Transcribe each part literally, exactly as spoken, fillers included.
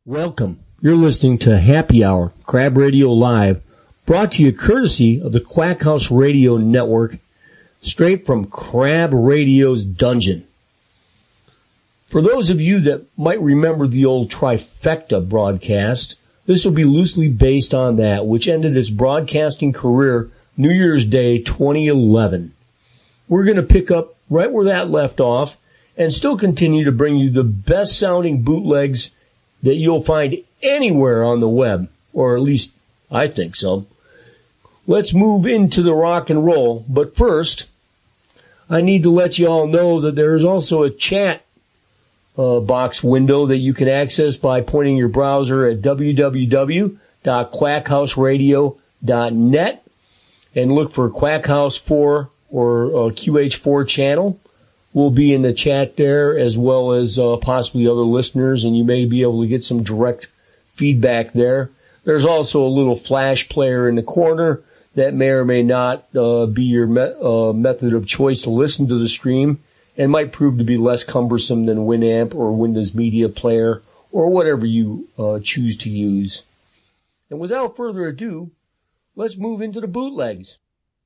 Welcome. You're listening to Happy Hour, Crab Radio Live, brought to you courtesy of the Quack House Radio Network, straight from Crab Radio's dungeon. For those of you that might remember the old Trifecta broadcast, this will be loosely based on that, which ended its broadcasting career New Year's Day twenty eleven. We're going to pick up right where that left off and still continue to bring you the best sounding bootlegs that you'll find anywhere on the web, or at least I think so. Let's move into the rock and roll, but first, I need to let you all know that there is also a chat uh, box window that you can access by pointing your browser at w w w dot quack house radio dot net and look for Quack House four or uh, Q H four channel. We'll be in the chat there, as well as uh, possibly other listeners, and you may be able to get some direct feedback there. There's also a little flash player in the corner that may or may not uh, be your me- uh, method of choice to listen to the stream, and might prove to be less cumbersome than Winamp or Windows Media Player or whatever you uh, choose to use. And without further ado, let's move into the bootlegs.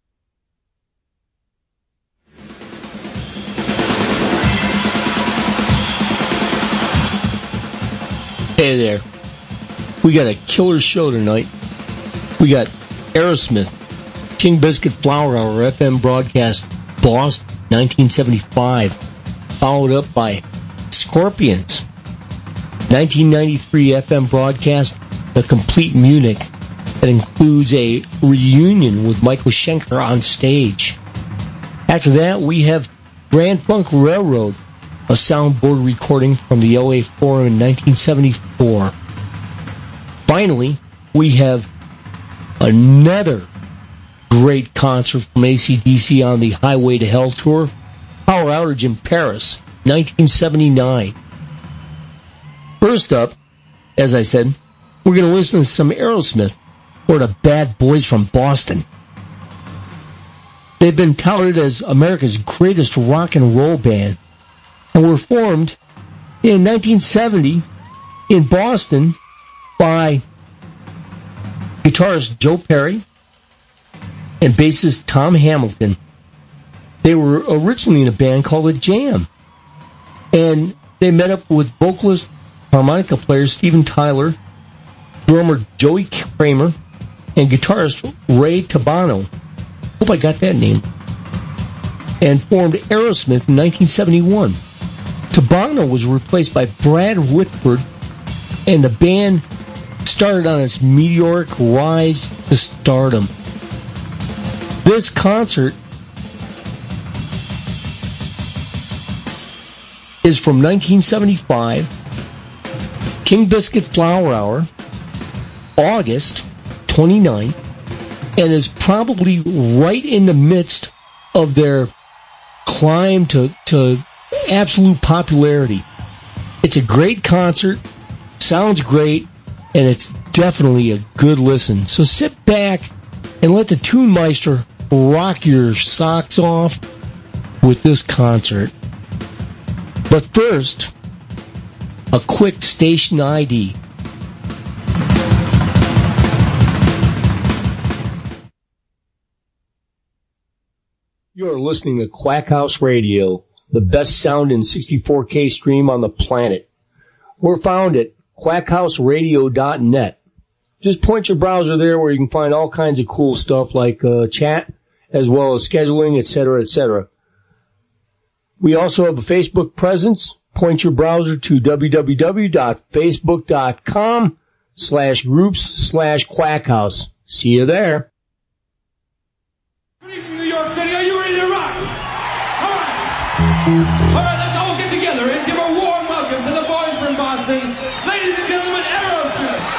Hey there. We got a killer show tonight. We got Aerosmith, King Biscuit Flower Hour F M broadcast, Boston, nineteen seventy-five, followed up by Scorpions, nineteen ninety-three F M broadcast, The Complete Munich, that includes a reunion with Michael Schenker on stage. After that, we have Grand Funk Railroad, a soundboard recording from the L A Forum in nineteen seventy-four. Finally, we have another great concert from A C D C on the Highway to Hell tour, Power Outage in Paris, nineteen seventy-nine. First up, as I said, we're going to listen to some Aerosmith, or the Bad Boys from Boston. They've been touted as America's greatest rock and roll band, and were formed in nineteen seventy in Boston by guitarist Joe Perry and bassist Tom Hamilton. They were originally in a band called The Jam, and they met up with vocalist, harmonica player Steven Tyler, drummer Joey Kramer, and guitarist Ray Tabano. Hope I got that name. And formed Aerosmith in nineteen seventy-one. Tabano was replaced by Brad Whitford, and the band started on its meteoric rise to stardom. This concert is from nineteen seventy-five, King Biscuit Flower Hour, August twenty-ninth, and is probably right in the midst of their climb to, to absolute popularity. It's a great concert, sounds great, and it's definitely a good listen. So sit back and let the Tune Meister rock your socks off with this concert. But first, a quick station I D. You're listening to Quack House Radio, the best sound in sixty-four K stream on the planet. We're found at quack house radio dot net. Just point your browser there where you can find all kinds of cool stuff like uh, chat, as well as scheduling, et cetera, et cetera. We also have a Facebook presence. Point your browser to w w w dot facebook dot com slash groups slash quackhouse. See you there. Good evening, New York City. Are you ready to rock? All right. All right, let's all get together and give a warm welcome to the boys from Boston. Ladies and gentlemen, Aerosmith.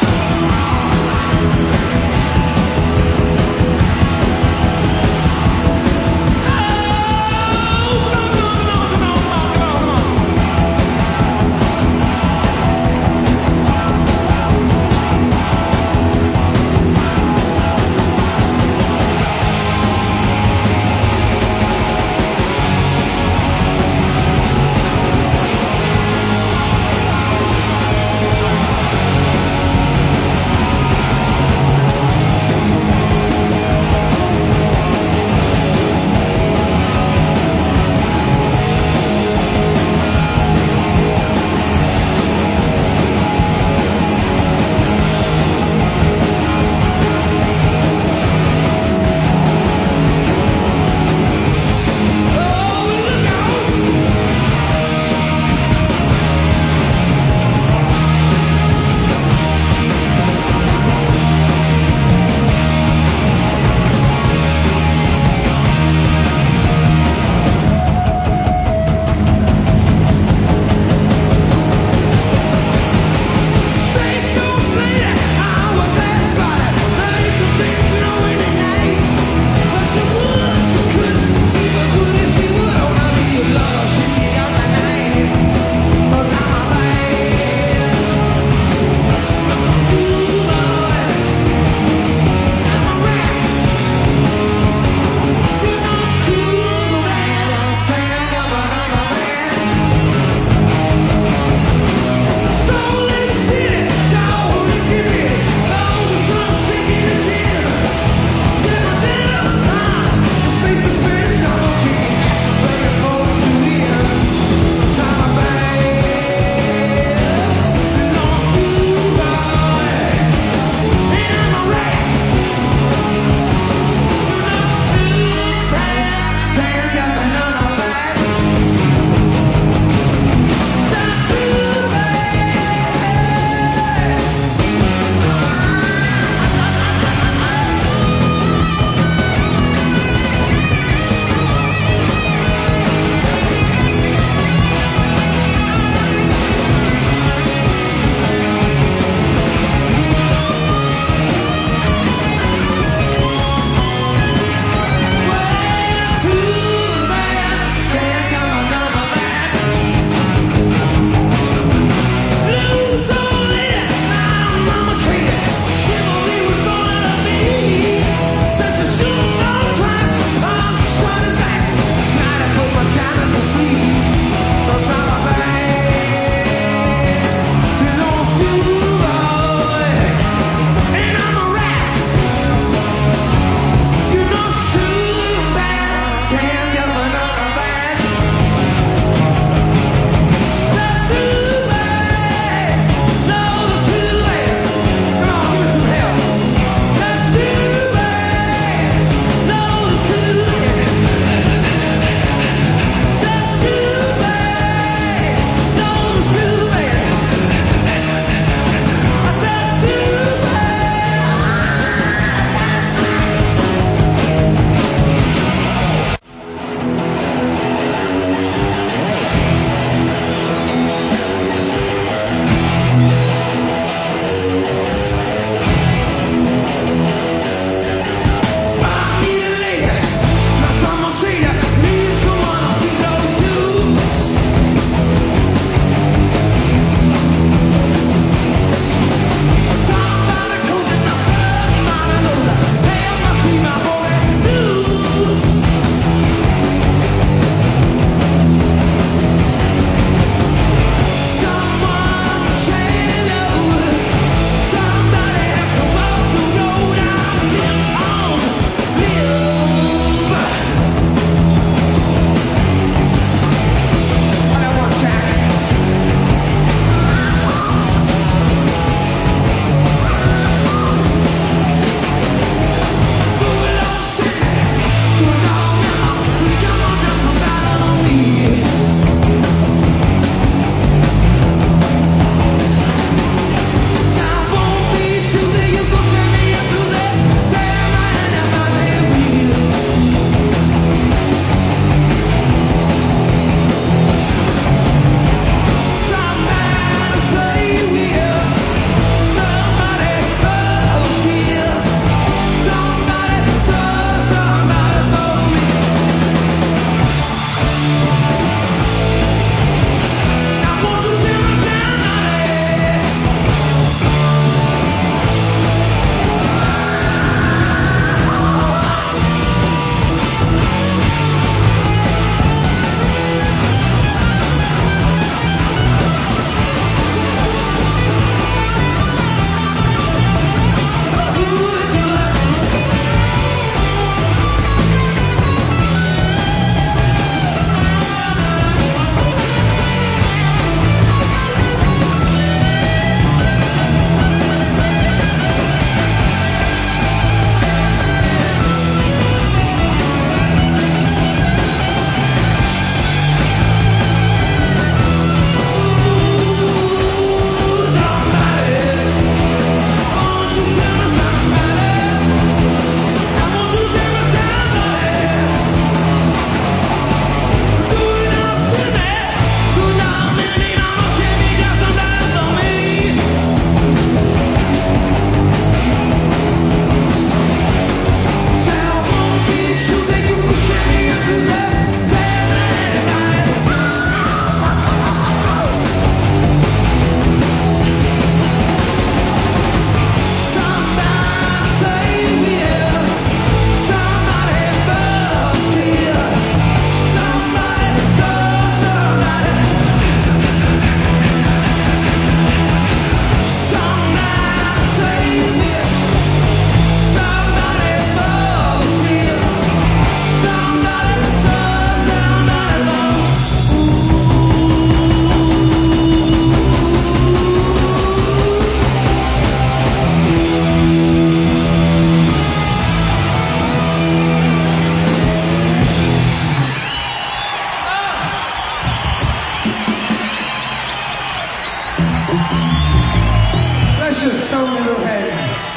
precious stone little heads.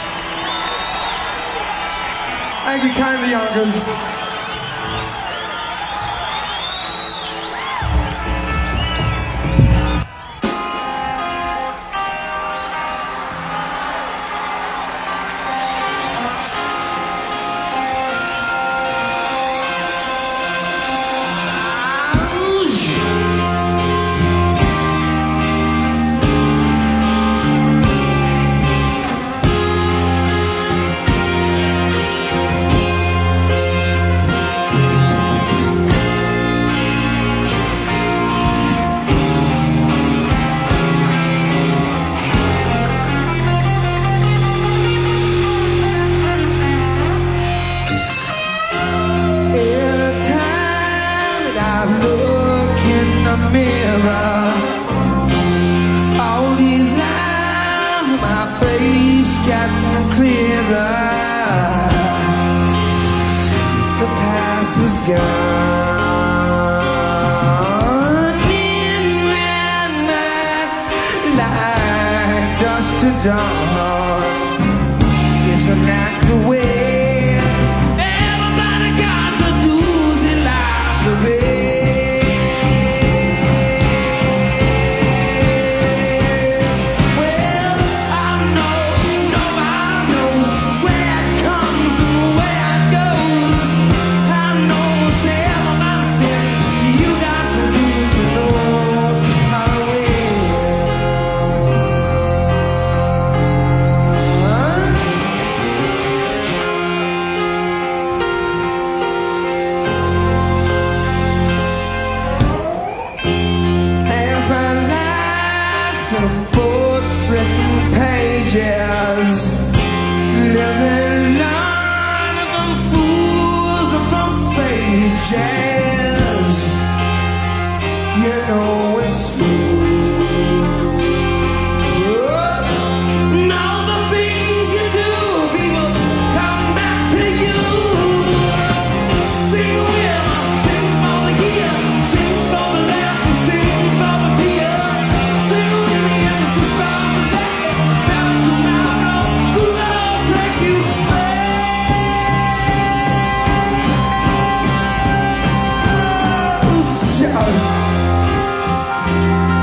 Thank you kindly, Yonkers. Shout.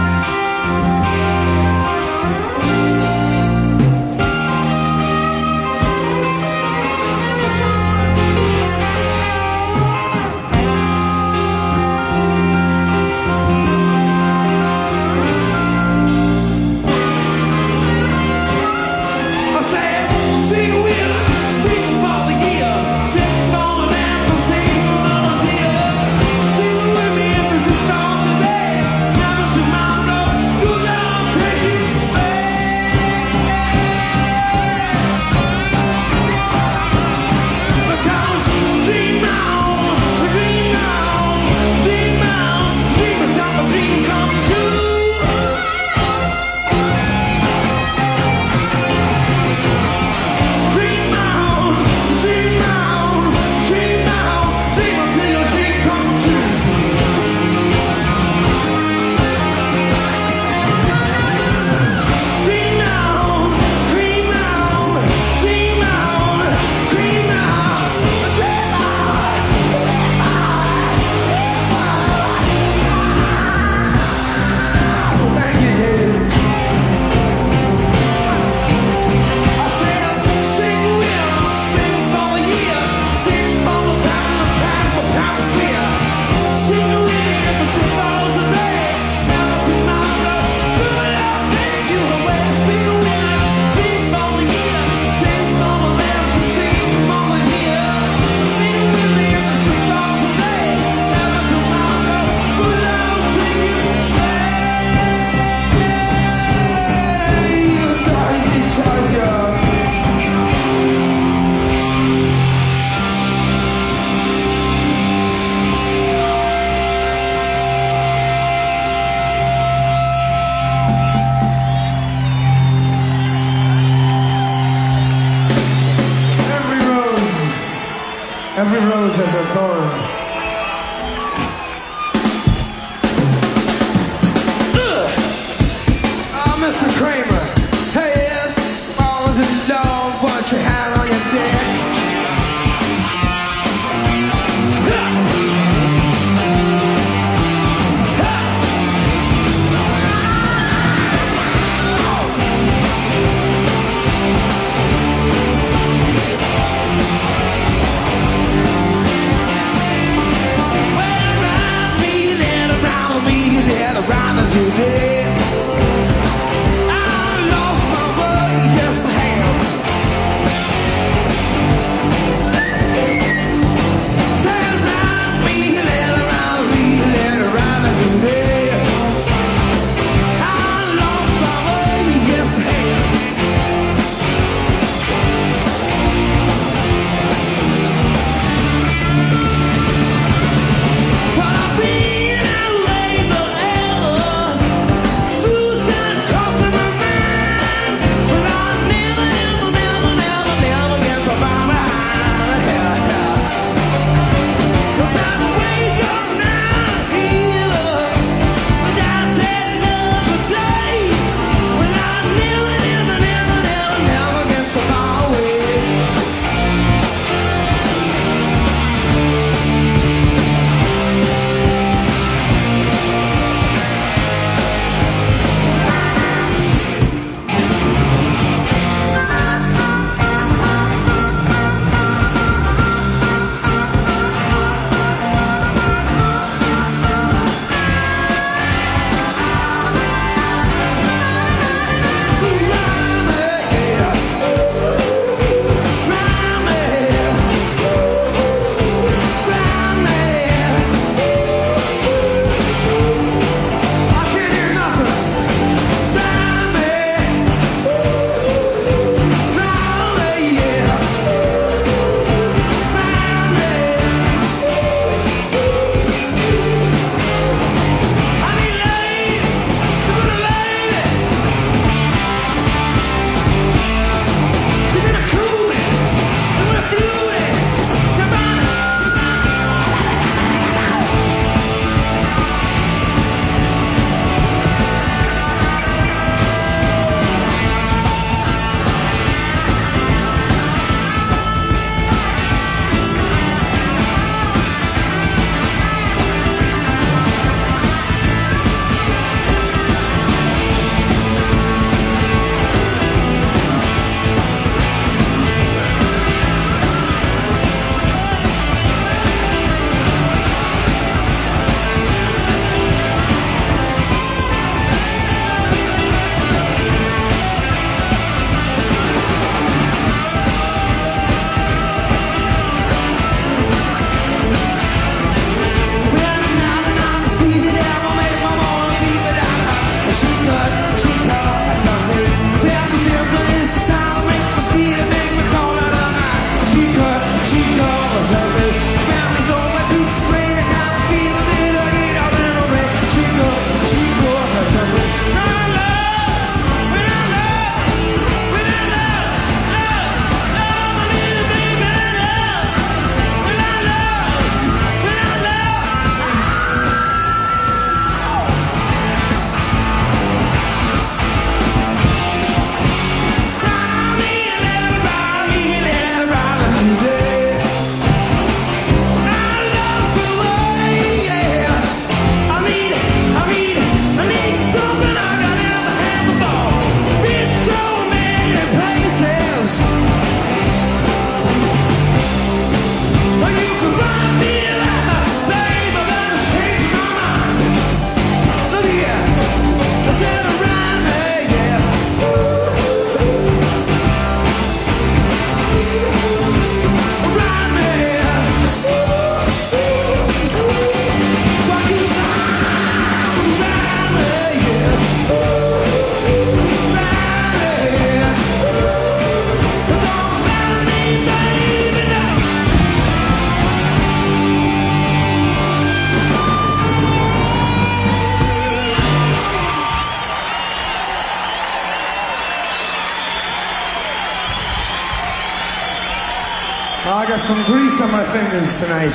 got some grease on my fingers tonight.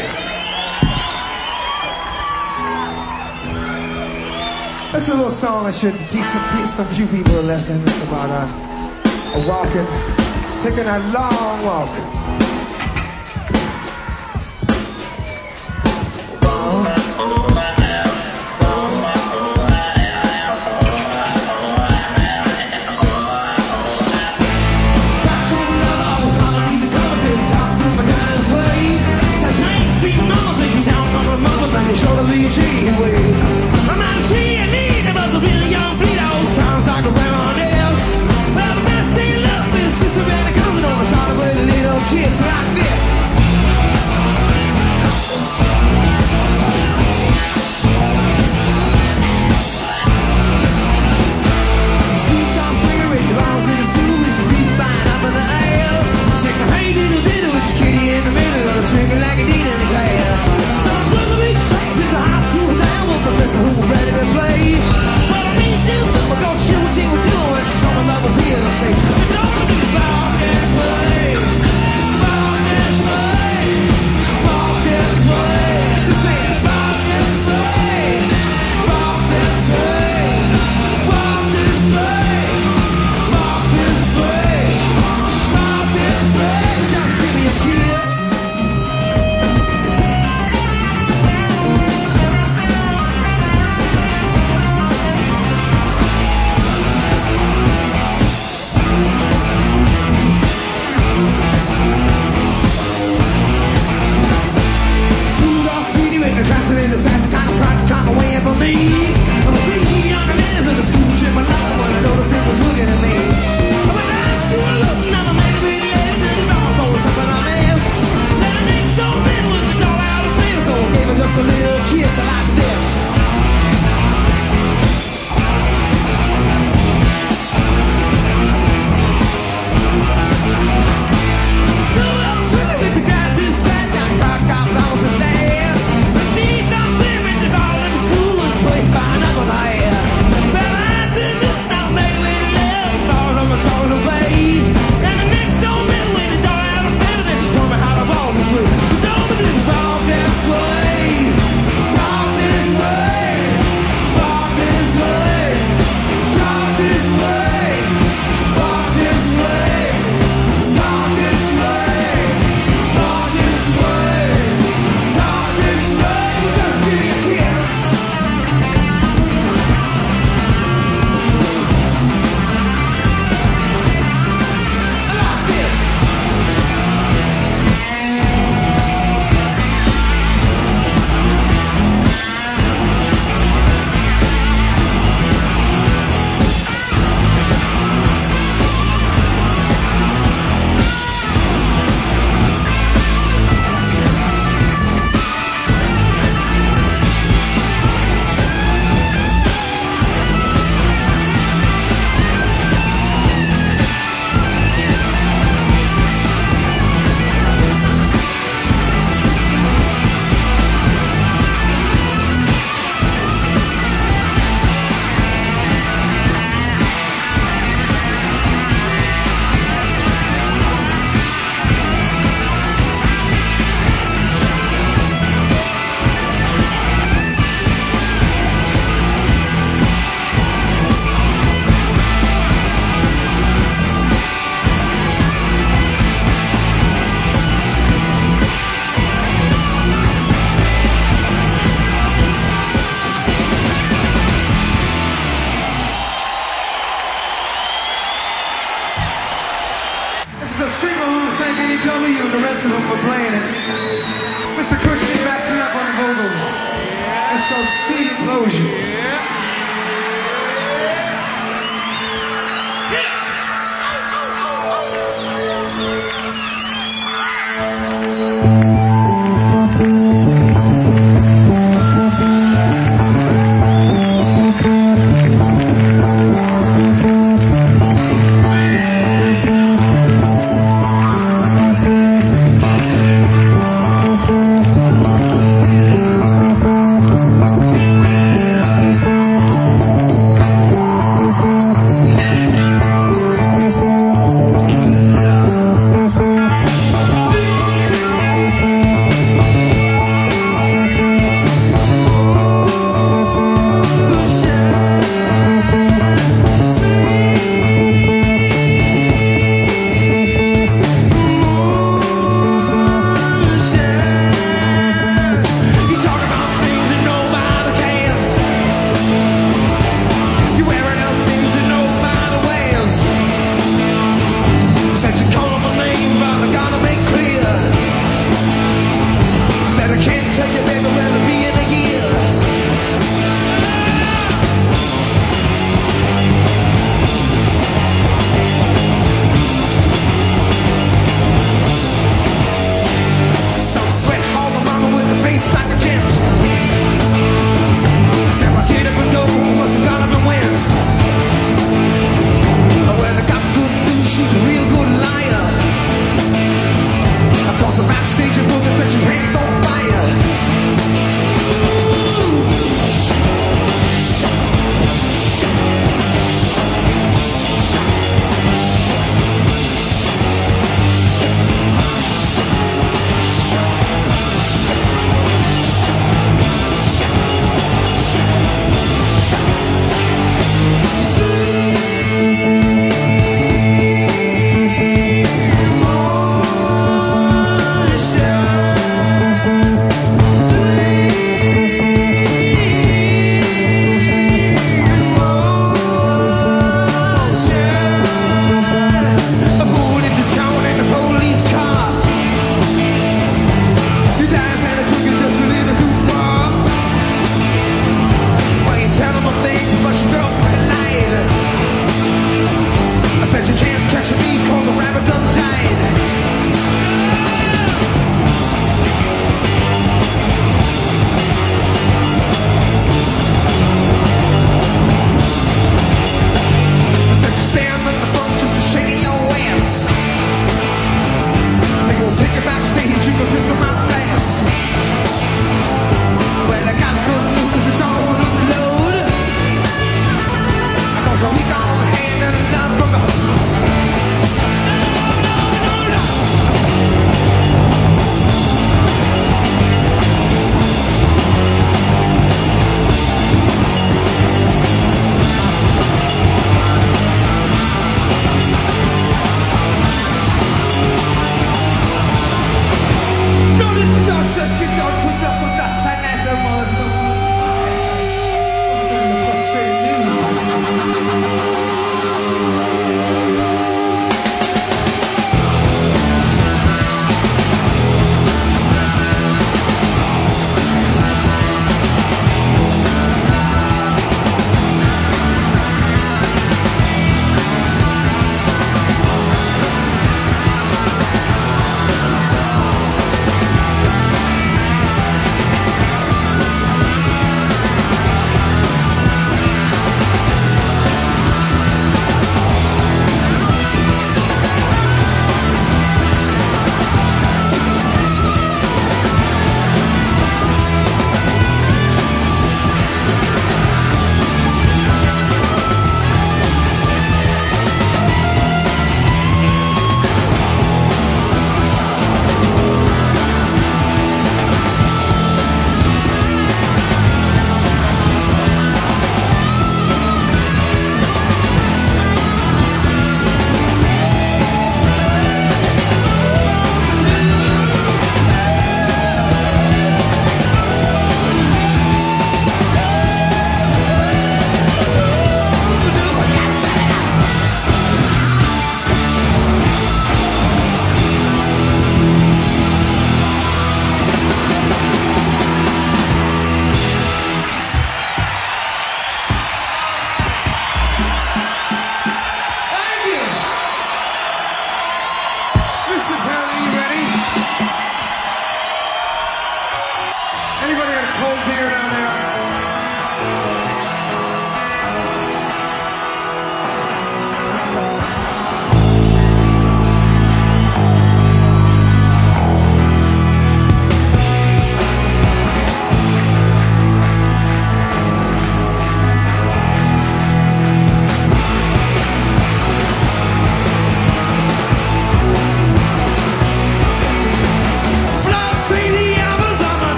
That's a little song that should teach some, some few people a lesson. It's about uh, a walking, taking a long walk. Kiss like this.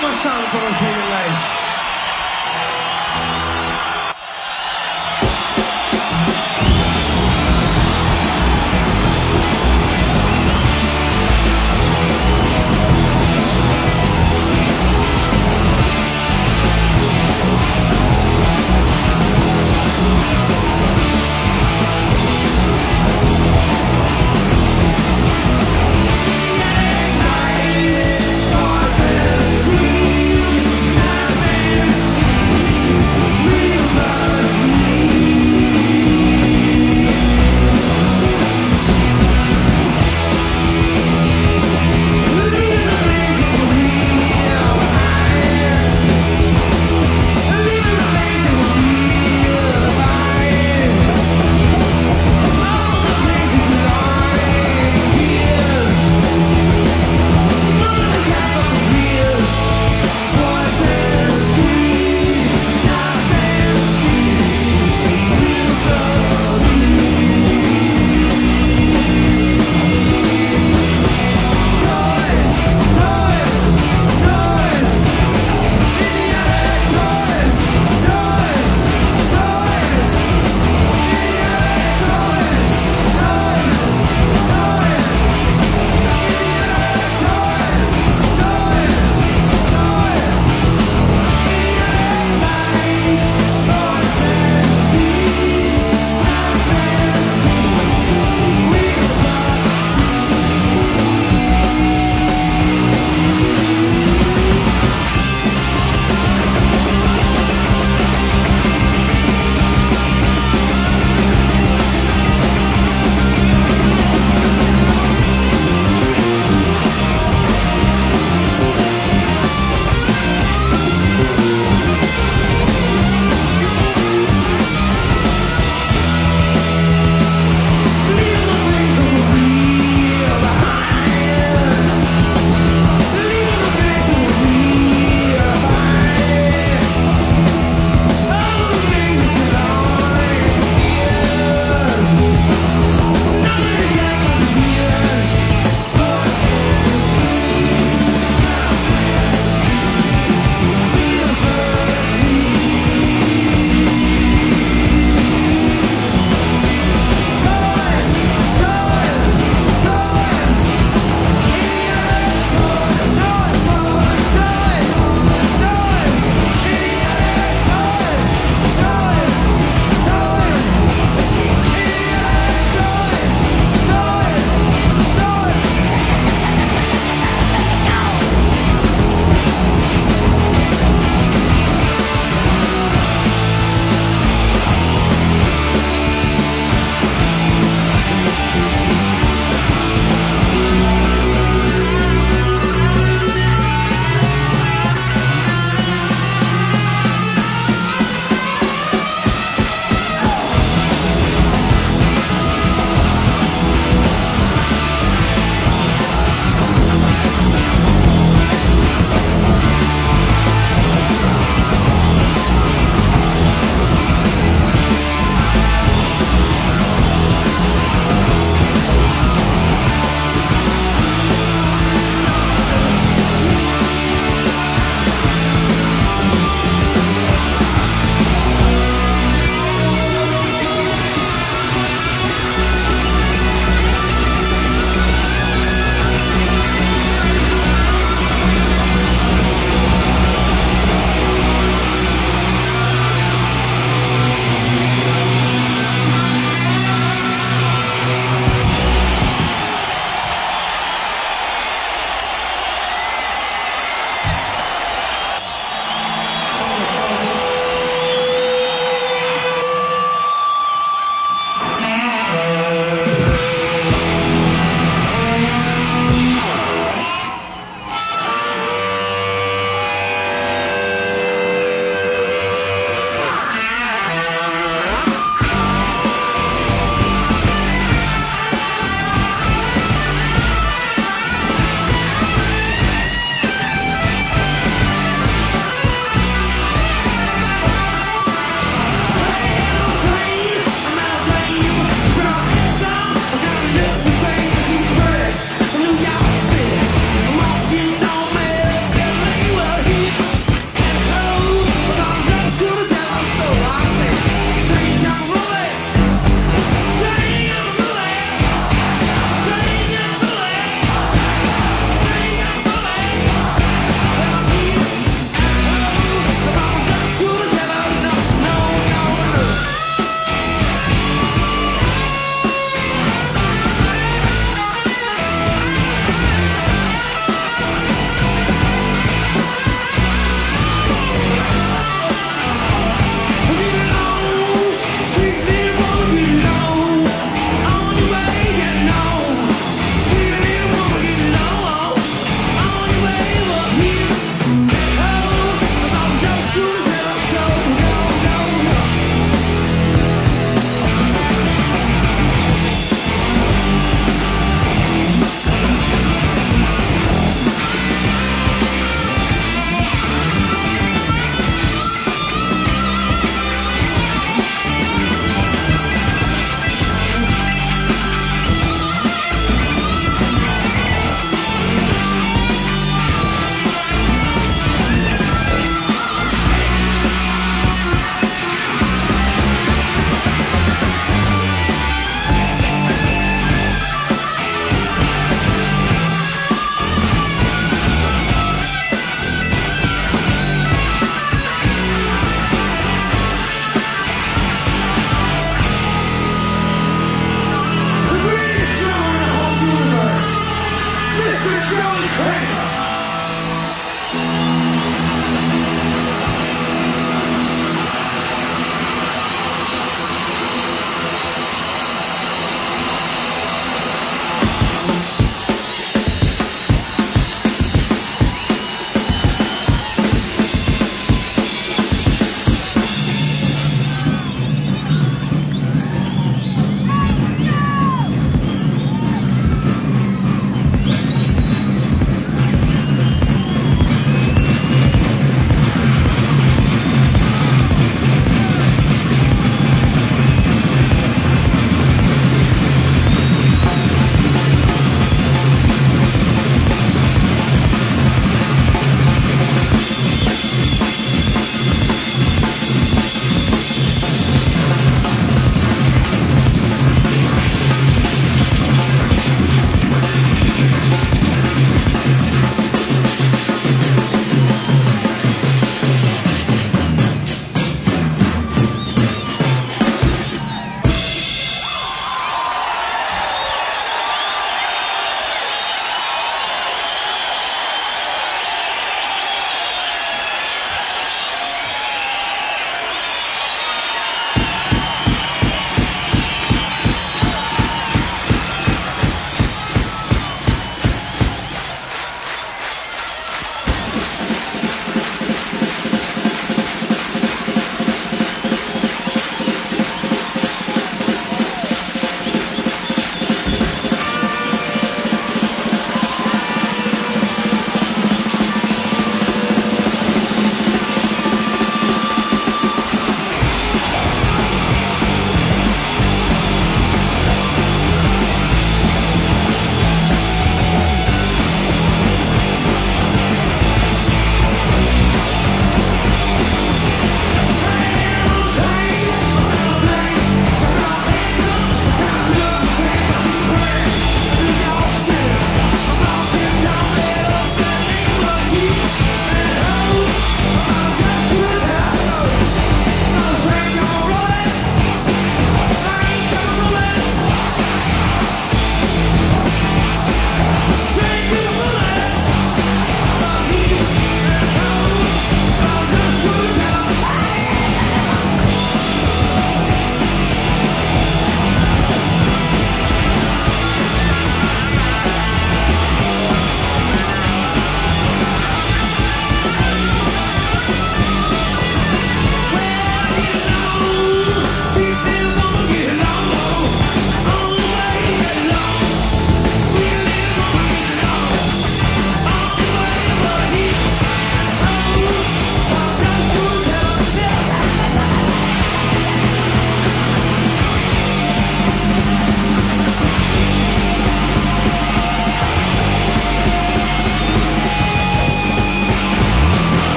One more song for us, baby lights. Voices scream,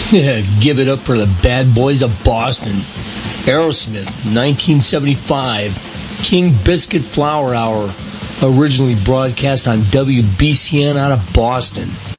Give it up for the bad boys of Boston. Aerosmith, nineteen seventy-five. King Biscuit Flower Hour, originally broadcast on W B C N out of Boston.